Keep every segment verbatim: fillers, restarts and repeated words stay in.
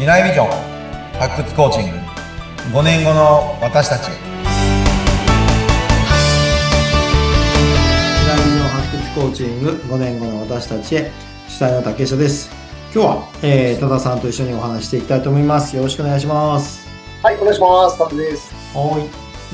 来ビジョン発掘コーチング、ごねんごの私たちへ。 未来ビジョン発掘コーチングごねんごの私たちへ、主催の竹下です。今日は、えー、多田さんと一緒にお話していきたいと思います。よろしくお願いします。 はい、お願いします。タムです。 はい。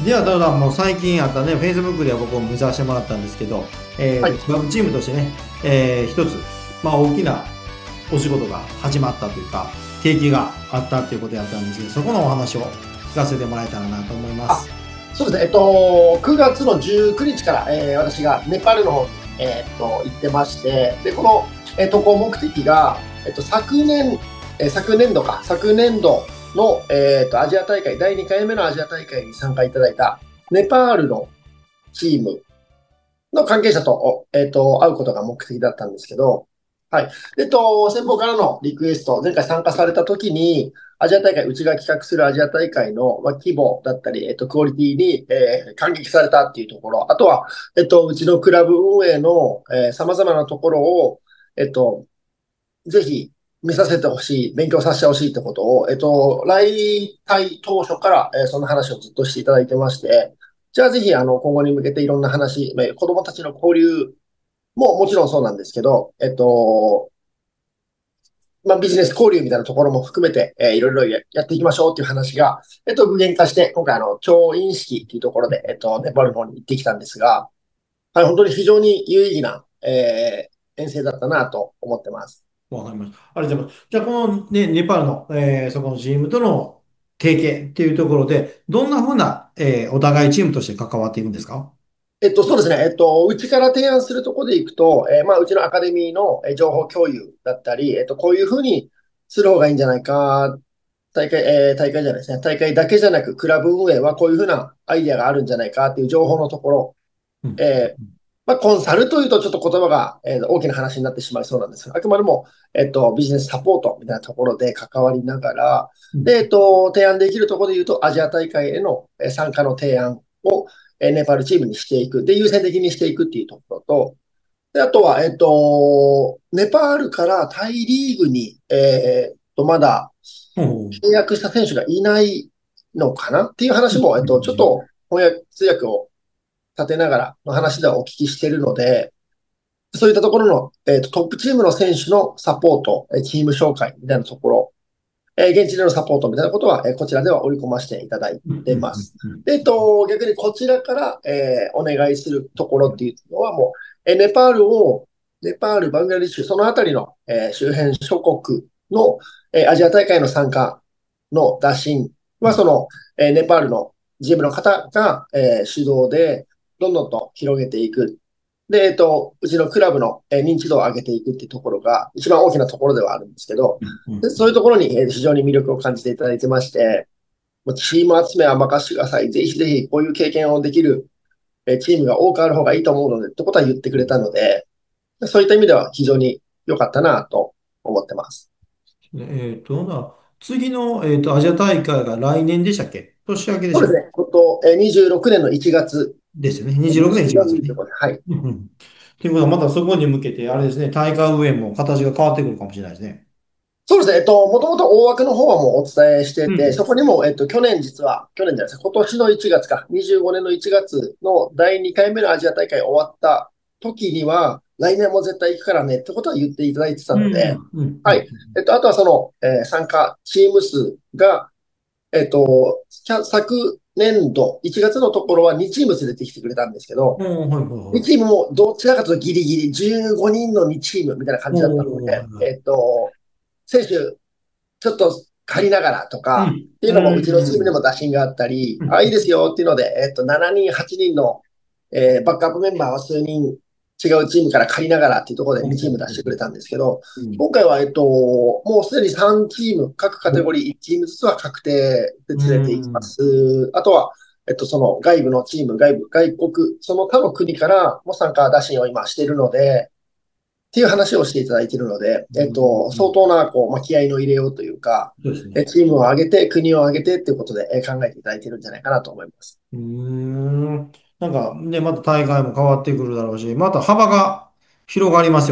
では、多田さんも最近あったね、Facebook では僕も見させてもらったんですけど、えーはい、 クラブチームとしてね、えー一つ、まあ、大きなお仕事が始まったというか、提起があったということやったんですけど、そこのお話を聞かせてもらえたらなと思いまあ、 す。 そうですね。えっと、くがつのじゅうくにちから、えー私がネパールの方に、えーっと、行ってまして、で、この、えー渡航目的が、えっと、昨年、えー昨年度か、昨年度の、えーっと、アジア大会、だいにかいめのアジア大会に参加いただいたネパールのチームの関係者と、おえっと、会うことが目的だったんですけど、はい。えっと、先方からのリクエスト、前回参加された時に、アジア大会、うちが企画するアジア大会の、まあ、規模だったり、えっと、クオリティに、えー感激されたっていうところ、あとは、えっと、うちのクラブ運営の、えー様々なところを、えっと、ぜひ見させてほしい、勉強させてほしいってことを、えっと、来隊当初から、えーその話をずっとしていただいてまして、じゃあぜひ、あの、今後に向けていろんな話、まあ子供たちの交流ももちろんそうなんですけど、えっと、まあ、ビジネス交流みたいなところも含めて、えーいろいろややっていきましょうっていう話が、えっと、具現化して、今回、あの、調印式っていうところで、えっと、ネパールの方に行ってきたんですが、はい、本当に非常に有意義な、えー遠征だったなと思ってます。 わかりました。ありがとうございます。じゃあ、この、ね、ネパールの、えーそこのチームとの提携っていうところで、どんなふうな、えーお互いチームとして関わっていくんですか？ えっと、そうですね。えっと、うちから提案するところでいくと、えーまあ、うちのアカデミーのえー情報共有だったり、えっと、こういうふうにする方がいいんじゃないか。大会、えー大会じゃないですね。大会だけじゃなく、クラブ運営はこういうふうなアイディアがあるんじゃないかっていう情報のところ、 うん。 えーまあ、コンサルというとちょっと言葉が、えー大きな話になってしまいそうなんですが、あくまでも、えっと、ビジネスサポートみたいなところで関わりながら、 うん。 で、えっと、提案できるところで言うと、アジア大会へのえー参加の提案を、えーネパールチームにしていく。で、優先的にしていくっていうところと、で、あとは、えっと、ネパールからタイリーグに、えーっと、まだほう。 契約した選手がいないのかなっていううん。 話も、えっと、ちょっうん。 と翻訳、通訳を立てながらの話ではお聞きしているので、そういったところの、えっと、トップチームの選手のサポート、えチーム紹介みたいなところ、えー現地でのサポートみたいなことは、えーこちらでは織り込ませていただいうん。うん。 てます。 うん。 で、えっと、逆にこちらから、えーお願いするところっていうのはもう、えーネパールを、ネパール、バングラディッシュ、そのあたりの、えー周辺諸国の、えーアジア大会の参加の打診は、その、えーネパールのジムの方が、えー主導で、どんどんと広げていく。で、えっと、うちのクラブのえー認知度を上げていくっていうところが一番大きなところではあるんですけど、 うん。うん。 でそういうところにえー非常に魅力を感じていただいてまして、もうチーム集めは任せてください。ぜひぜひこういう経験をできるえーチームが多くある方がいいと思うので、ってことは言ってくれたので、そういった意味では非常に良かったなと思ってます。 えっと、ほな次の、えっと、アジア大会が来年でしたっけ？年明けでしたっけ？ そうですね。こと、えーにじゅうろくねんのいちがつですよね。にじゅうろくねん1 にがつ月ですね。 ということで、はい。 うんうん。ということは、またそこに向けて、あれですね、大会運営も形が変わってくるかもしれないですね。 そうですね。えっと、もともと大枠の方はもうお伝えしてて、 うん。 そこにも、えっと、去年実は、去年じゃないですか、今年のいちがつか、にじゅうごねんのいちがつのだいにかいめのアジア大会終わった時には、来年も絶対行くからねってことは言っていただいてたうん。 ので、 うん。うはい。 ん。 えっと、あとはその、えー参加チーム数が、えっと、きゃ昨年度いちがつのところはにチーム連れてきてくれたんですけど、 うん。はいはいにはい。 チームもどちらかというとギリギリじゅうごにんのにチームみたいな感じだったのおー、はで、 いはい。 えっと、選手ちょっと借りながらとか、 うん。 っていううのもうちのチームでん。 も打診があったり、あ、いいうん。 ですよっていうので、えっと、しちにん、はちにんの、えーバックアップメンバーを数人違うチームから借りながらっていうところでにチーム出してくれたんですけど、 うん。 今回は、えっと、もうすでにさんチーム、各カテゴお。 リーいちチームずつは確定でう連れて行きまん。 す。あとは、えっと、その外部のチーム、外部、外国、その他の国からも参加打診を今しているので、っていう話をしていただいているので、 うえっと、相ん。 当な、こう、まあ、気合の入れようというか、 そうですね。 えチームを上げて、国を上げてっていうことでえ考えていただいているんじゃないかなと思います。 うーん。なんかね、また大会も変わってくるだろうし、また幅が広がりますよね。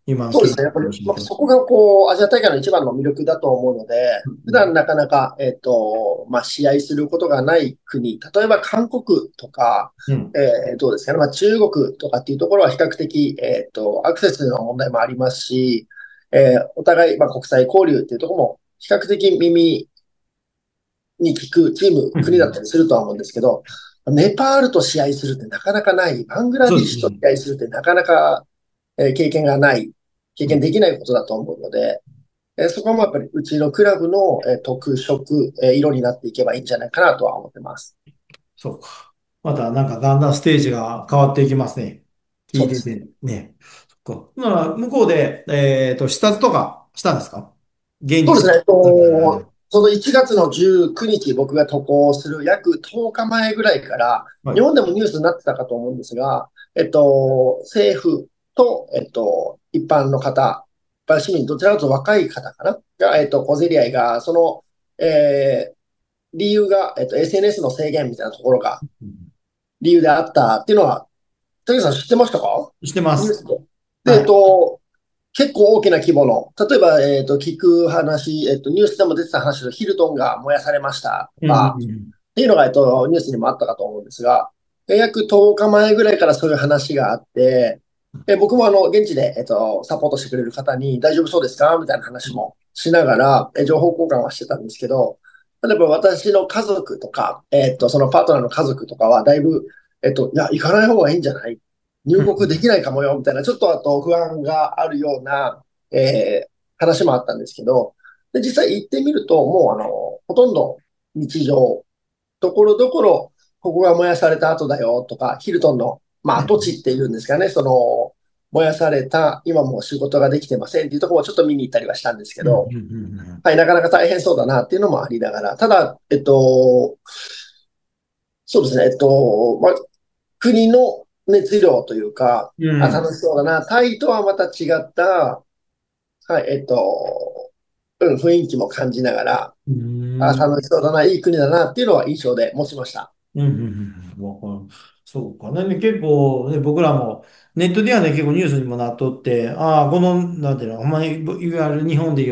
今の経験そうですね。やっぱり、まあ、 を教えてもそこがこう、アジア大会の一番の魅力だと思うので、普うん段なかなか、えっと、まあ、試合することがない国、例えば韓国とか、 うん。 えーどうですかね、まあ、中国とかっていうところは比較的、えっと、アクセスの問題もありますし、えーお互い、まあ、国際交流っていうところも比較的耳に聞くチーム、 うんうん。 国だったりするとは思うんですけど、ネパールと試合するってなかなかない、バングラディッシュとそうですね。 試合するってなかなか、えー経験がない、経うん。 験できないことだと思うので、えーそこもやっぱりうちのクラブの、えー特色、えー色になっていけばいいんじゃないかなとは思ってます。 そうか。またなんかだんだんステージが変わっていきますね。聞いてそうですね。 てね。そっか。なら向こうで、えっと、視察とかしたんですか？現地。 そうですね。えっなんかと、そのいちがつのじゅうくにち僕が渡航する約とおかまえぐらいから、 はい。 日本でもニュースになってたかと思うんですが、えっと、政府と、えっと、一般の方、一般市民、どちらかというと若い方かなが、えっと、小競り合いが、その、えー理由が、えっと、エスエヌエス の制限みたいなところがうん理由であったっていうのは、竹内さん知ってましたか？ してます。 ニュースで。で、えっはい。 と、結構大きな規模の、例えば、えっと、聞く話、えっと、ニュースでも出てた話のヒルトンが燃やされましたとうんうんか、 うん。 っていうのが、えっと、ニュースにもあったかと思うんですが、約とおかまえぐらいからそういう話があって、え僕もあの、現地で、えっと、サポートしてくれる方に大丈夫そうですかみたいな話もしながら、え情報交換はしてたんですけど、例えば私の家族とか、えっと、そのパートナーの家族とかはだいぶ、えっと、いや、行かない方がいいんじゃない入国できないかもよ、みたいな、ちょっとあと不安があるような、えー話もあったんですけど、で、実際行ってみると、もうあの、ほとんど日常、ところどころ、ここが燃やされた後だよとか、ヒルトンの、まあ、跡地っていうんですかね、その、燃やされた、今もう仕事ができてませんっていうところをちょっと見に行ったりはしたんですけうんうんど、 うんうん。 はい、なかなか大変そうだなっていうのもありながら、ただ、えっと、そうですね、えっと、まあ、国の熱量というか、あ、 うん。 楽しそうだな、タイとはまた違った、はい、えっと、うん、雰囲気も感じながら、 うあ、 ん。 楽しそうだな、いい国だなっていうのは印象で持ちました。 うん、うん、うん。わかる。そうか。ね、結構、ね、僕らも、ネットではね、結構ニュースにもなっとって、ああ、この、なんていうの、ほんまに、いわゆる日本でいう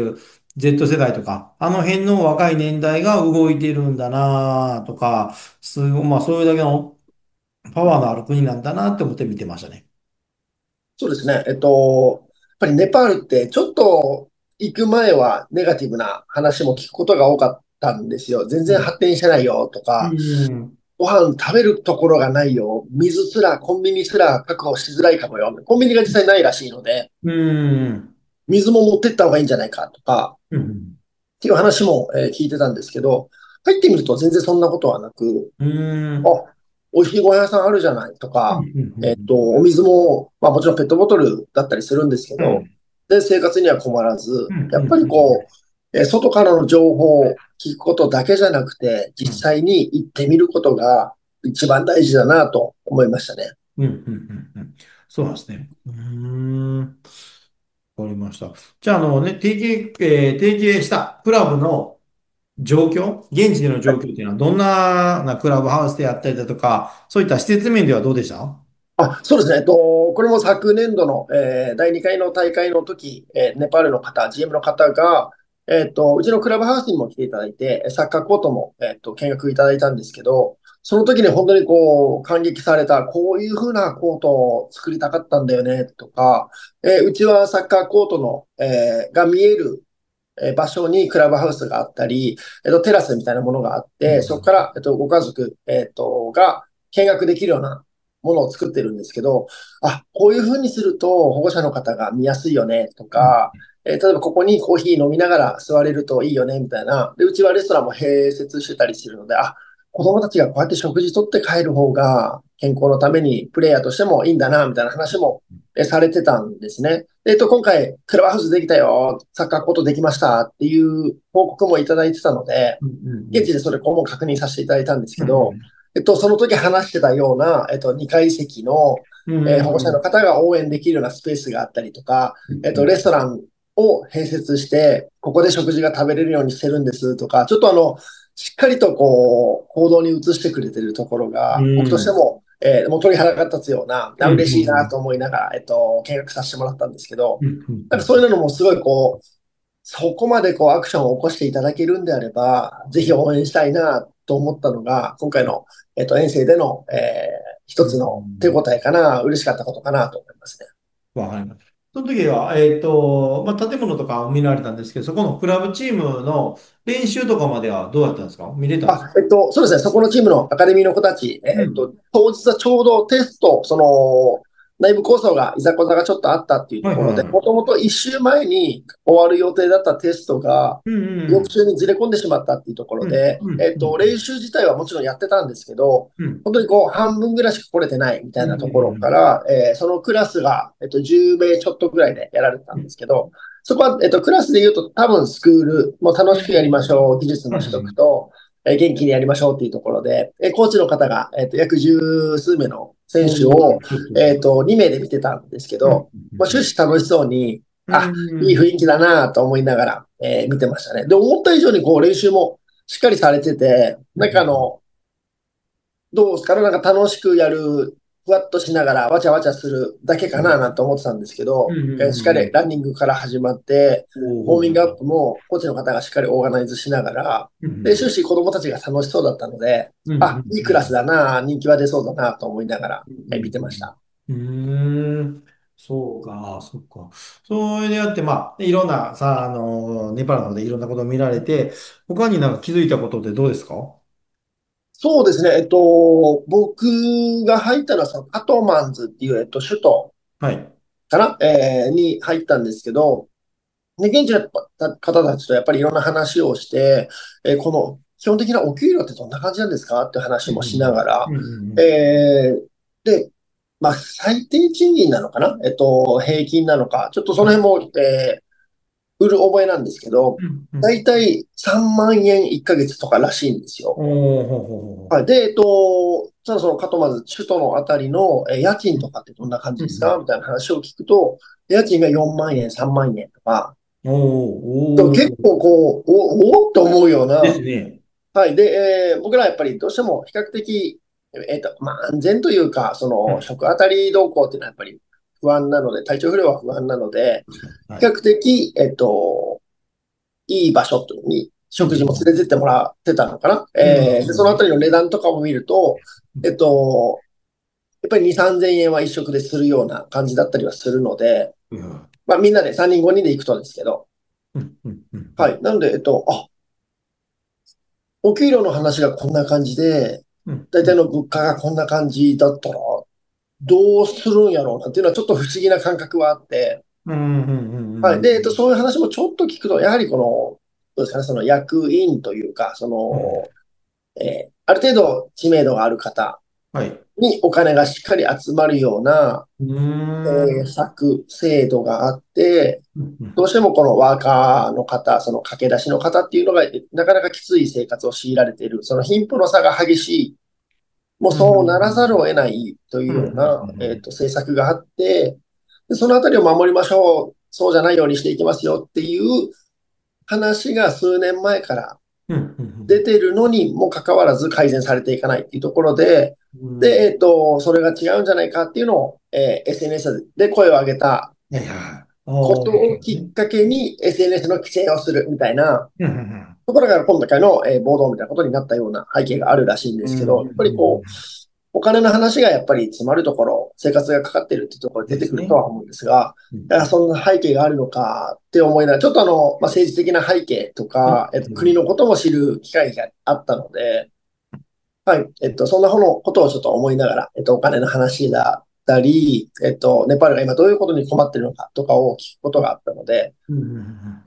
Z 世代とか、あの辺の若い年代が動いてるんだなとか、すごい、まあ、そういうだけのパワーのある国なんだなって思って見てましたね。 そうですね。えっと、やっぱりネパールってちょっと行く前はネガティブな話も聞くことが多かったんですよ。全然うん。 発展してないよとうか、 ん。 ご飯食べるところがないよ。水すら、コンビニすら確保しづらいかもよ。コンビニが実際ないらしいので、 うん。 水も持ってった方がいいんじゃないかとか、 うん。 っていう話も、えー聞いてたんですけど、入ってみると全然そんなことはなく、 うん。 あ、美味しいご飯屋さんあるじゃないとうん。 か、 うん。 えっと、お水も、まあもちろんペットボトルだったりするんですけど、 うん。 で、生活には困らず、 うん。 やっぱりこう、えー外からの情報を聞くことだけじゃなくて、 うん。 実際に行ってみることが一番大事だなと思いましたね。 うん。うん。うん。うん。そうなんですね。うーん。わかりました。じゃあ、あのね、提携、えー提携したクラブの状況、現地での状況っていうのは、どんな、なクラブハウスであったりだとか、そういった施設面ではどうでした？ あ、そうですね。えっと、これも昨年度の、えーだいにかいの大会の時、えーネパールの方、ジーエム の方が、えっと、うちのクラブハウスにも来ていただいて、サッカーコートも、えっと、見学いただいたんですけど、その時に本当にこう、感激された、こういう風なコートを作りたかったんだよね、とか、えーうちはサッカーコートの、えーが見える、えー場所にクラブハウスがあったり、えっと、テラスみたいなものがあって、そこうんから、えっと、ご家族、えっと、が見学できるようなものを作ってるんですけど、あ、こういう風にすると保護者の方が見やすいよね、とうんか、えー例えばここにコーヒー飲みながら座れるといいよね、みたいな。で、うちはレストランも併設してたりするので、あ、子供たちがこうやって食事とって帰る方が健康のためにプレイヤーとしてもいいんだな、みたいな話もえされてたんですね。でえっと、今回、クラブハウスできたよ、サッカーコートできましたっていう報告もいただいてたので、現地でそれこも確認させていただいたんですけど、 うんえっと、その時話してたような、えっと、にかい席の、 うんえー保護者のうん方が応援できるようなスペースがあったりとか、えっと、レストランを併設して、ここで食事が食べれるようにしてるんですとか、ちょっとあの、しっかりとこう、行動に移してくれてるところうが、僕としてんも、 えーもう鳥肌が立つような、あ、 うん、 嬉しいなうん、 と思いながら、えっと、見学させてもらったんですけど、 うん、うん、うん。 なんかそういうのもすごいこう、そこまでこうアクションを起こしていただけるんであれば、ぜひ応援したいなと思ったのが、今回の、えっと、遠征での、えーう一つの手ん、 応えかな、嬉しかったことかなと思いますね。 わかります。その時は、えっと、まあ、建物とかを見られたんですけど、そこのクラブチームの練習とかまではどうやったんですか？見れたんですか？ あ、えっと、そうですね、そこのチームのアカデミーの子たち、 うん。 えっと、当日はちょうどテスト、その、内部構想が、いざこざがちょっとあったっていうとはいころで、 はいはい。 もともと一週前に終わる予定だったテストが、 うんうん翌週にずれ込んでしまったっていうところうん。 で、 うん。 えっと、 うん。 練習自体はもちろんやってたんですけど、 うん。 本当にこう、半分ぐらいしか来れてないみたうん。 いなところうん。 から、えーそのクラスが、えっと、じゅう名ちょっとぐらいでやられてたんですけど、そこは、えっと、クラスで言うと多分スクールも楽しくやりましょう、技術の取得と、えー元気にやりましょうっていうところで、えーコーチの方が、えっと、約十数名の選手おー、 を、 ちょっと。 えっと、に名で見てたんですけうん。 ど、まあ、終始楽しそうに、 うあ、いいん。 雰囲気だなと思いながら、えー見てましたね。で、思った以上にこう練習もしっかりされてて、なんかあの、どうですかね、なんか楽しくやる、ふわっとしながらわちゃわちゃするだけかななんて思ってたんですけど、 うん。 えーしっかうん。 りランニングから始まって、 おー、 ウォーミングアップもコーチの方がしっかりオーガナイズしながら、で、 うん。 終始子供たちが楽しそうだったので、 うん。うあ、いいクラスん。 だな、人気は出そうだなと思いながら、 うえー見てましん。 た。 うん。うーん。そうか、そうか。それであって、まあ、いろんな、さ、あの、ネパールの方でいろんなことを見られて、他になんか気づいたことってどうですか？ そうですね、えっと、僕が入ったのはそのカトマンズっていう、えっと、首都はい。 かな、えーに入ったんですけど、で、現地の方たちとやっぱりいろんな話をして、えーこの基本的なお給料ってどんな感じなんですかっていう話もしなうん。 がら、 うん。うん。 えーで、まあ、最低賃金なのかな、えっと、平均なのか、ちょっとそはい。 の辺も、えー売る覚えなんですけど、 うん。うん。 だいたいさんまん円いっかげつとからしいんですよ。 おー、ほうほうほはい。で、えっと、じゃあそのかとまず首都のあたりの、えー家賃とかってどんな感じう。うですかん。 みたいな話を聞くと、家賃がよんまん円、さんまん円とか、 うん。おー、 と結おー。 構こう、お、おーっと思うようですな、 ね。 はい。で、えー僕らはやっぱりどうしても比較的、えっと、まあ安全というか、そのうん。 食あたり動向っていうのはやっぱり不安なので、体調不良は不安なので、 確かに。はい。 比較的、えっと、いい場所にうん。 食事も連れてってもらってたのかな。 うん。 えーで、そのあうん。 たりの値段とかも見ると、えっと、やっぱりに、さんぜんえんは一食でするような感じだったりはするので、 うん。 まあみんなでさんにんごにんで行くとですけど、 うん。うん。うん。うん。 はい。なので、えっと、あ、お給料の話がこんな感じで、 うん。 大体の物価がこんな感じだったら、どうするんやろうなっていうのはちょっと不思議な感覚はあって、 うん。うん。うはい。で、えっと、 ん。 そういう話もちょっと聞くと、やはりこの、どうですかね、その役員というか、そうん。 の、えーある程度知名度がある方はい。 にお金がしっかり集まるような、 うーえーん。 策、制度があって、 うん。うん。 どうしてもこのワーカーの方、その駆け出しの方っていうのが、なかなかきつい生活を強いられている、その貧富の差が激しい、もううん。 そうならざるを得ないといううん。 ような、えっうん。 と、政策があって、でそのあたりを守りましょう、そうじゃないようにしていきますよっていう話が数年前からうん。うん。 出てるのにもかかわらず改善されていかないっていうところで、で、 うん。 えっと、それが違うんじゃないかっていうのを、えー エスエヌエス で声を上げたはいはい。 ことおー。 をきっかけに エスエヌエス の規制をするみたいなうん。 ところが今回の、えー暴動みたいなことになったような背景があるらしいんでうん。 すけど、やっぱうん。 りこう、お金の話がやっぱり詰まるところ、生活がかかっているっていうところで出てくるとですね。 は思うんですが、 うん。 だからそんな背景があるのかって思いながら、ちょっとあの、まあ、政治的な背景とうん。 か、えっと、 うん。 国のことも知る機会があったので、はい。えっと、そんなのことをちょっと思いながら、えっと、お金の話だったり、えっと、ネパールが今どういうことに困っているのかとかを聞くことがあったので、 うん。うん。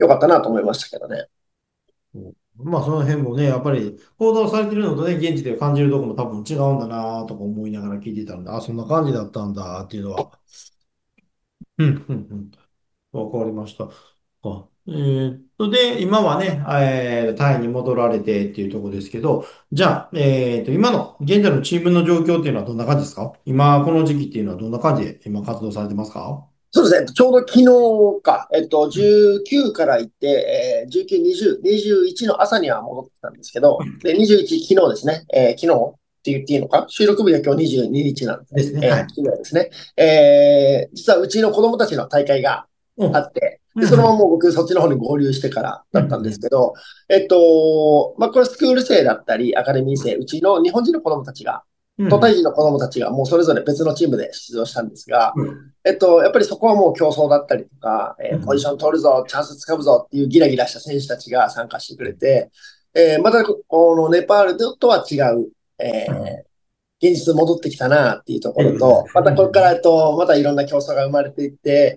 よかったなと思いましたけどね。 うん。まあ、その辺もね、やっぱり報道されてるのとね、現地で感じるところも多分違うんだなとか思いながら聞いてたんで、あ、そんな感じだったんだっていうのは。うん。うん。うん。わかりました。あえーっと、で、今はね、えータイに戻られてっていうところですけど、じゃあ、えーっと、今の現在のチームの状況っていうのはどんな感じですか？今、この時期っていうのはどんな感じで今活動されてますか？ そうですね。ちょうど昨日か、えっと、 うん。 じゅうきゅうから行って、えー、じゅうきゅう、にじゅう、にじゅういちの朝には戻ってきたんですけど、で、にじゅういち、昨日ですね、えー昨日っって言っていいのか、収録日が今日にじゅうににちなんで、 ですね。 えーはい。 昨日ですね。えー実はうちの子供たちの大会があお、 って、で、 うん、 そのままうん、 もう僕そっちの方に合流してからうん、 だったんですうん。 けど、えっと、まあ、これスクール生だったり、アカデミー生、うちの日本人の子供たちが、 うん都タイ人の子供たちがもうそれぞれ別のチームで出場したんですが、 うん。 えっと、やっぱりそこはもう競争だったりとか、えーポジション取るぞ、チャンスつかむぞっていうギラギラした選手たちが参加してくれて、えーまたこのネパールとは違う、えー現実戻ってきたなっていうところと、またこれから、えっと、またいろんな競争が生まれていって、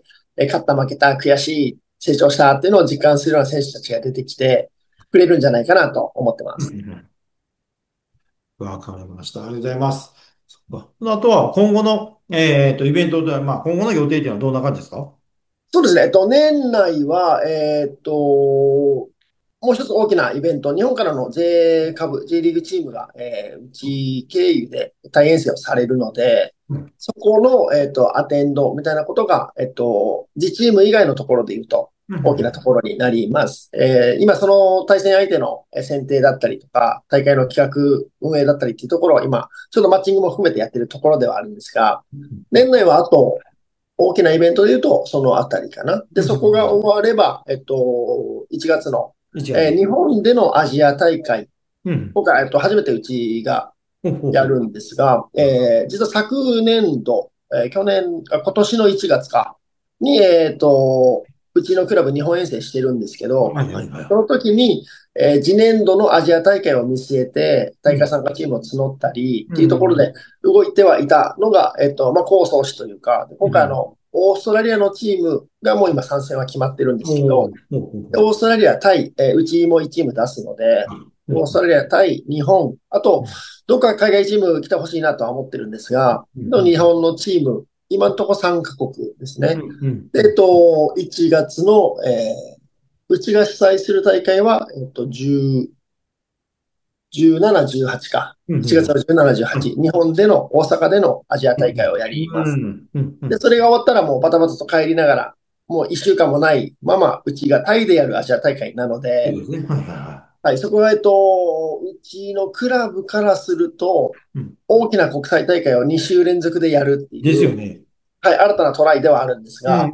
えー勝った負けた、悔しい、成長したっていうのを実感するような選手たちが出てきてくれるんじゃないかなと思ってます。 うんうん。わかりました。ありがとうございます。そっか。あとは、今後の、えっと、イベントで、まあ、今後の予定っていうのはどんな感じですか？ そうですね。えっと、年内は、えーっと、もう一つ大きなイベント、日本からの J 株、J リーグチームが、えーうち経由で大遠征をされるので、 うん。 そこの、えーっと、アテンドみたいなことが、えっと、自チーム以外のところで言うと、 うんう大きなところになります。えー今、その対戦相手のえー選定だったりとか、大会の企画運営だったりっていうところを今、ちょっとマッチングも含めてやってるところではあるんですが、 ん年内はあと、大きなイベントで言うと、そのあたりかな。で、 うん。 そこが終われば、えっと、いちがつの、 一月。 えー日本でのアジア大会、 うん。 今回、えっと、初めてうちがほうほうほう。 やるんですが、えー実は昨年度、えー去年、あ今年のいちがつか、に、えっと、うちのクラブ日本遠征してるんですけど、 はいはいはい。 その時に、えー次年度のアジア大会を見据えて、大会うん。 参加チームを募ったりうっていうところん。 で動いてはいたのが、えっと、まあ、構想誌というか、 うん。 今回あの、オーストラリアのチームがもう今参戦は決まってるんですけど、 おー、ほうほうほう。 でオーストラリア対、えーうちもいちチーム出すので、 うん。 オーストラリア対日本、あと、 うん。 どっか海外チーム来てほしいなとは思ってるんですが、 うん。 の日本のチーム、今のところさんカ国ですね。 うん。うん。 で、えっと、いちがつの、えーうちが主催する大会は、えっと、じゅう、じゅうなな、じゅうはちか。 うん。 いちがつのじゅうしち、じゅうはち、日本での、大阪でのアジアうん。 大会をやります。 うん。うん。うで、 ん。 それが終わったらもうバタバタと帰りながら、もういっしゅうかんもないまま、うちがタイでやるアジア大会なので、 そうですね。はいはいははい、そこは、えっと、うちのクラブからすると、 い。うん。 大きな国際大会をに週連続でやるっていう、 ですよね。 はい、新たなトライではあるんですうん。うん。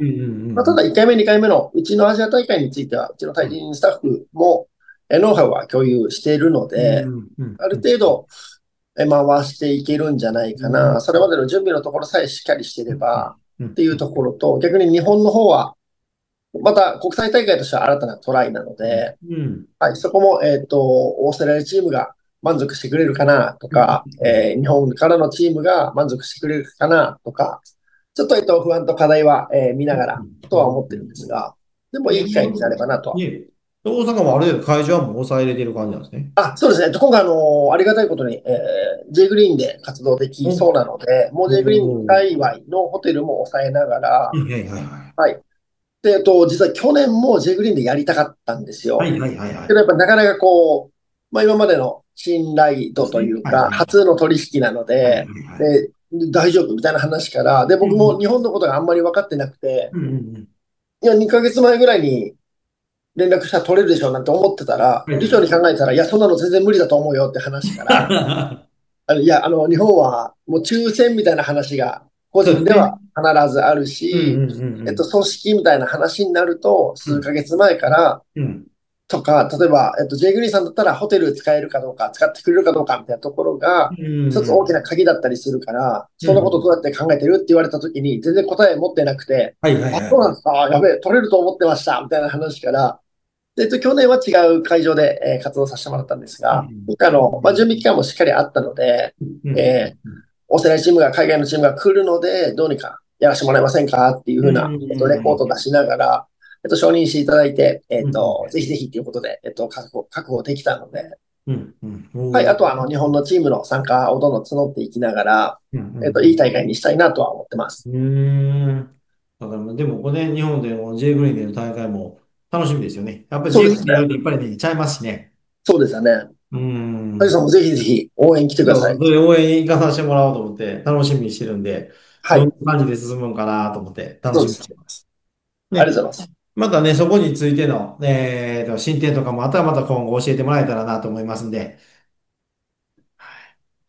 が、 うん。 まあ、ただうん。 いっかいめ、にかいめのうちのアジア大会については、うちの対人スタッフも、えノウハウは共有しているのうで、 ん。うん。 あるうん。 程度、え回していけるんじゃないうん。 かな。それまでの準備のところさえしっかりしてれば、 うん。 っていうところと、逆に日本の方は、また国際大会としては新たなトライなので、 うん。 はい、そこも、えっと、オーストラリアチームが満足してくれるかなとうん。 か、えー日本からのチームが満足してくれるかなとか、ちょっと、えっと、不安と課題は、えー見ながらとは思ってるんですが、でもいい機会になればなとは。 ね、大阪もある程度会場はもう抑えれてる感じなんですね。 あ、そうですね。えっと今回、あの、ありがたいことに、えー、J グリーンで活動できそうなので、もう J グリーンおー。 界隈のホテルも抑えながら、 はいはいははい。で、えっと、実は去年も J グリーンでやりたかったんですい。はよ。 いはいはいはい。 けどやっぱなかなかこう、まあ今までの信頼度そうですね。 というか、 はいはいはい。 初の取引なのはいはいで、 はい。 で、大丈夫みたいな話から、で、僕もうん日本のことがあんまり分かってなくて、 うんうん。 いや、にかげつまえぐらいに連絡したら取れるでしょうなんて思ってたら、理事はいはい。 に考えたら、いや、そんなの全然無理だと思うよって話から、あのいや、あの、日本はもう抽選みたいな話が個そうですね。 人では必ずあるし、 うんうんうんえっと、組織みたいな話になると、 うん。 数ヶ月前からうん。 とか、例えば、えっと、J グリーンさんだったらホテル使えるかどうか、使ってくれるかどうかみたいなところが、 うん。 一つ大きな鍵だったりするから、そんなことうん。 どうやって考えてるって言われたときに、全然答え持ってなくて、 はいはいあ、 はい。 そうなんですか、やべえ、取れると思ってました、みたいな話から、で、えっと、去年は違う会場で、えー活動させてもらったんですが、 うん今回あの、まあ、準備期間もしっかりあったので、 うん。 えーオーストラリアチームが、海外のチームが来るので、どうにかやらせてもらえませんかっていううん。 ふうな、えっと、レポートを出しながら、えっと、承認していただいて、えっと、ぜひぜひということで、えっと、確保、確保できたので、 うんうん。 はい、 おー。 あとは、あの、日本のチームの参加をどんどん募っていきながら、 うんえっと、いい大会にしたいなとは思ってます。 うんうん。うーん。だから、でも、これね、日本での J グリーンでの大会も楽しみですよね。やっぱりそう J ですね。 グリーンでやるとやっぱりね、ちゃいますしね。 そうですよね。 うーハジさんん。 もぜひぜひ応援来てください。 そう、それ応援行かさせてもらおうと思って楽しみにしてるんで、 はい。 どんな感じで進むんかなと思って楽しみにそうです。 してます。 ありがね。 とうございます。 またね、そこについての、えーと、進展とかもあったらまた今後教えてもらえたらなと思いますんで、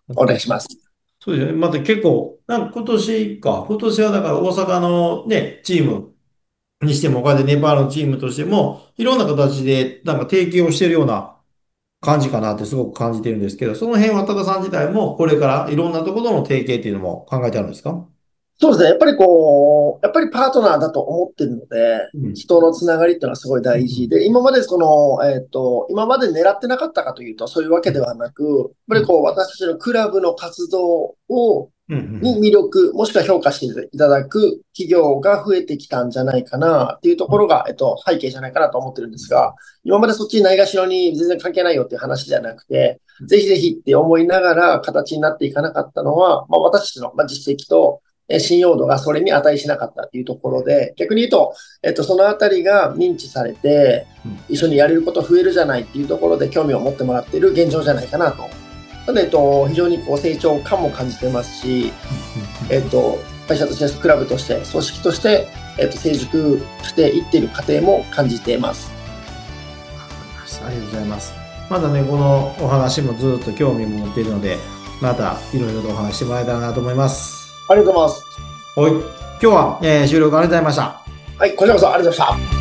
お願いします。 そうですね。また結構、なんか今年か、今年はだから大阪のね、チームにしても、他でネパールのチームとしても、いろんな形でなんか提携をしているような感じかなってすごく感じてるんですけど、その辺は多田さん自体もこれからいろんなところの提携っていうのも考えてあるんですか？ そうですね。やっぱりこう、やっぱりパートナーだと思ってるので、 うん。 人のつながりっていうのはすごい大事うん。 で、今までその、えっと、今まで狙ってなかったかというと、そういうわけではなく、やっぱうん。 りこう、私たちのクラブの活動を、 うん。うにん。 魅力、もしくは評価していただく企業が増えてきたんじゃないかなっていうところが、えっと、背景じゃないかなと思ってるんですが、今までそっちにないがしろに全然関係ないよっていう話じゃなくて、ぜひぜひって思いながら形になっていかなかったのは、まあ、私たちのまあ実績と、え信用度がそれに値しなかったっていうところで、逆に言うと、えっと、そのあたりが認知されて、一緒にやれること増えるじゃないっていうところで興味を持ってもらっている現状じゃないかなと。なので、えっと、非常にこう成長感も感じてますし、えっと、会社として、クラブとして、組織として、えっと、成熟していっている過程も感じています。 ありがとうございます。まだね、このお話もずっと興味も持っているので、またいろいろとお話してもらえたらなと思います。 ありがとうございます。 はい。今日は、えー終了ありがとうございました。 はい、こちらこそありがとうございました。